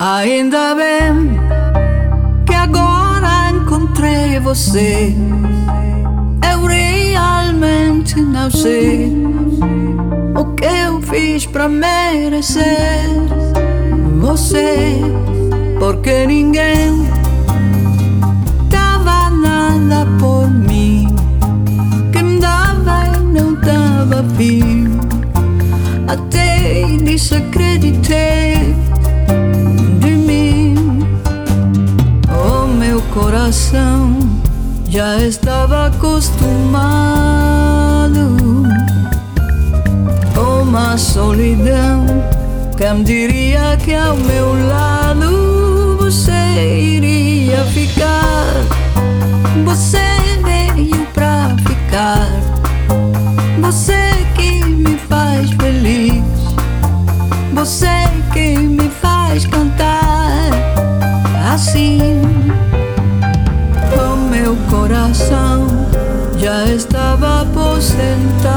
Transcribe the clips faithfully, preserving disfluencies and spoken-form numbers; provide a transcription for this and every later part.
Ainda bem que agora encontrei você. Eu realmente não sei o que eu fiz pra merecer você, porque ninguém dava nada por mim, que me dava e não dava fim. Até desacreditei de mim. O meu coração já estava acostumado com uma solidão. Quem diria que ao meu lado você iria ficar? Você veio pra ficar. Você que me faz feliz. Você que me faz cantar assim. O meu coração já estava aposentado,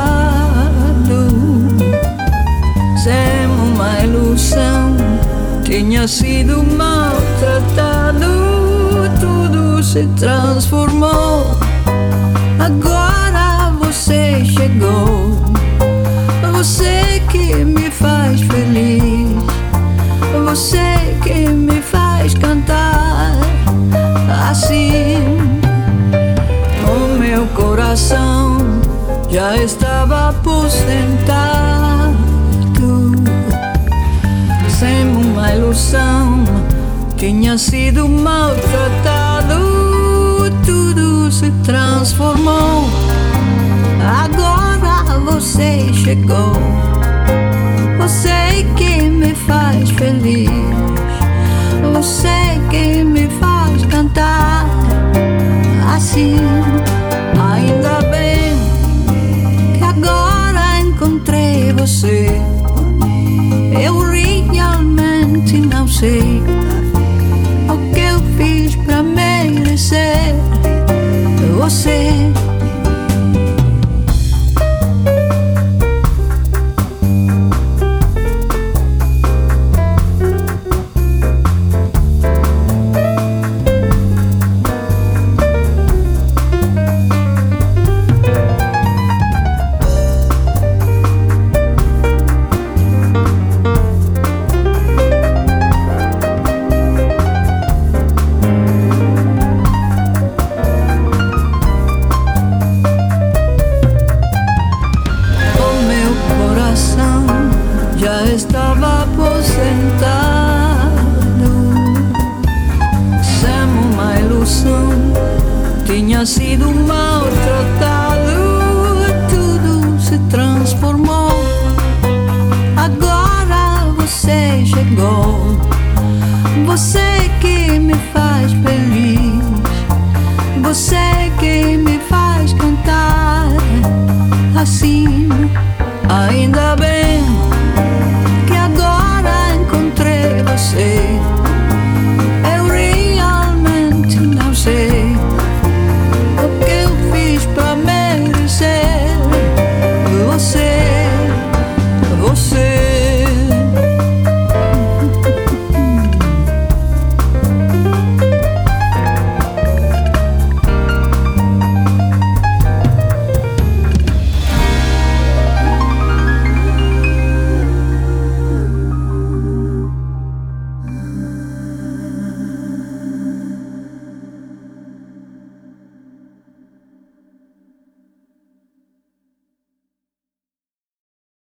sem uma ilusão, tinha sido maltratado. Tudo se transformou. Agora você chegou. Você que me faz feliz. Você que me faz cantar assim. O meu coração já estava aposentado, sem uma ilusão, tinha sido maltratado. Tudo se transformou. Agora você chegou. Você que me faz feliz. Você que me faz cantar assim. Ainda bem que agora encontrei você. Eu realmente não sei o que eu fiz pra merecer você. Já estava aposentado, sem uma ilusão, tinha sido maltratado. Tudo se transformou. Agora você chegou. Você que me faz feliz. Você que me faz cantar assim. Ainda bem